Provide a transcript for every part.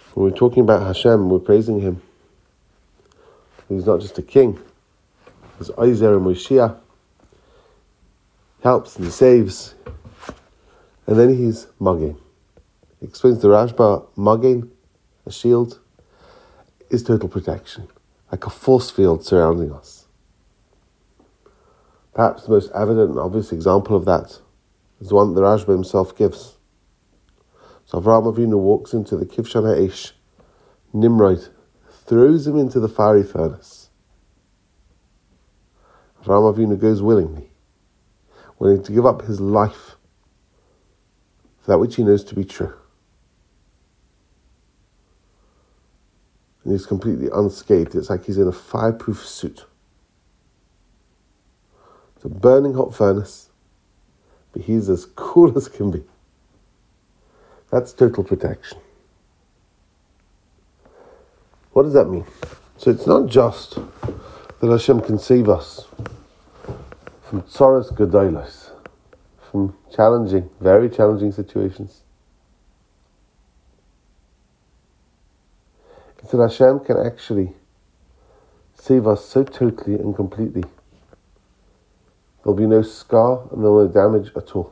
When we're talking about Hashem, we're praising Him. He's not just a king. He's Ozer and Moshiach. Helps and saves. And then He's Magen. He explains the Rashba, Magen, a shield, is total protection, like a force field surrounding us. Perhaps the most evident and obvious example of that is the one that the Rashba himself gives. So Avraham Avinu walks into the Kivshan HaEsh. Nimrod throws him into the fiery furnace. Avraham Avinu goes willingly, willing to give up his life for that which he knows to be true. And he's completely unscathed. It's like he's in a fireproof suit. It's a burning hot furnace, but he's as cool as can be. That's total protection. What does that mean? So it's not just that Hashem can save us from tzoros gedolos, from challenging, very challenging situations. It's that Hashem can actually save us so totally and completely. There'll be no scar and there'll be no damage at all.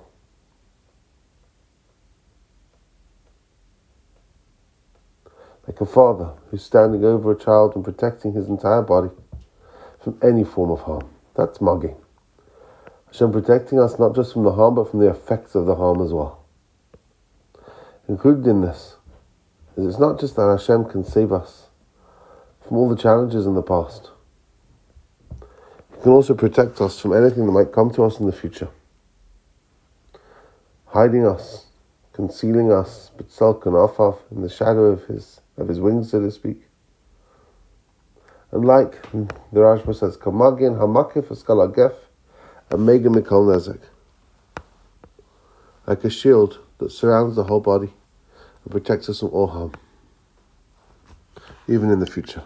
Like a father who's standing over a child and protecting his entire body from any form of harm. That's Magen. Hashem protecting us not just from the harm, but from the effects of the harm as well. Included in this is it's not just that Hashem can save us from all the challenges in the past. He can also protect us from anything that might come to us in the future. Hiding us, concealing us, but Selkan Afaf, in the shadow of his wings, so to speak. And like the Rashba says, Kamagin Hamakif Eskalagef and Mega Mikal Nezek. Like a shield that surrounds the whole body and protects us from all harm, even in the future.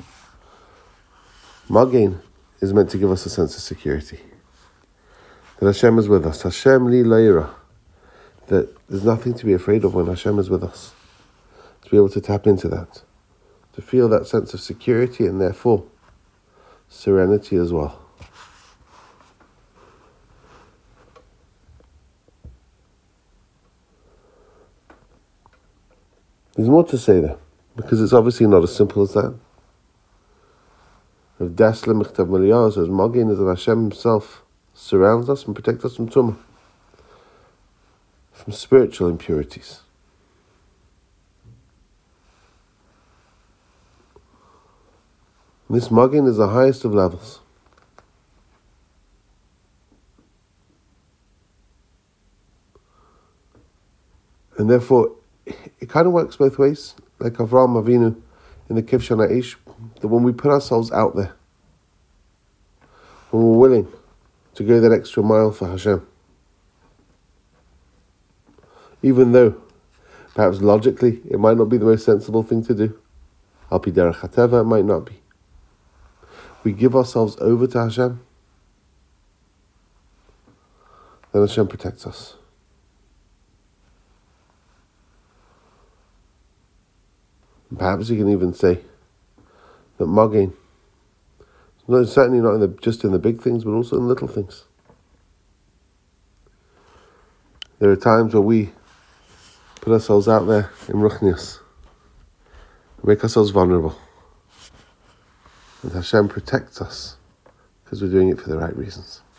Magen is meant to give us a sense of security. That Hashem is with us. Hashem li leira. That there's nothing to be afraid of when Hashem is with us. To be able to tap into that. To feel that sense of security and therefore serenity as well. There's more to say there, because it's obviously not as simple as that. Of Dasla Michtav Maliyah says, Magen is that Hashem Himself surrounds us and protects us from tumah, from spiritual impurities. This Magen is the highest of levels. And therefore, it kind of works both ways, like Avraham Avinu in the Kivshan HaEsh, that when we put ourselves out there, when we're willing to go that extra mile for Hashem, even though perhaps logically it might not be the most sensible thing to do, Al Pi Derech HaTeva, it might not be. We give ourselves over to Hashem, then Hashem protects us. Perhaps you can even say that Magen, certainly not just in the big things, but also in little things. There are times where we put ourselves out there in Ruchnius, make ourselves vulnerable. And Hashem protects us because we're doing it for the right reasons.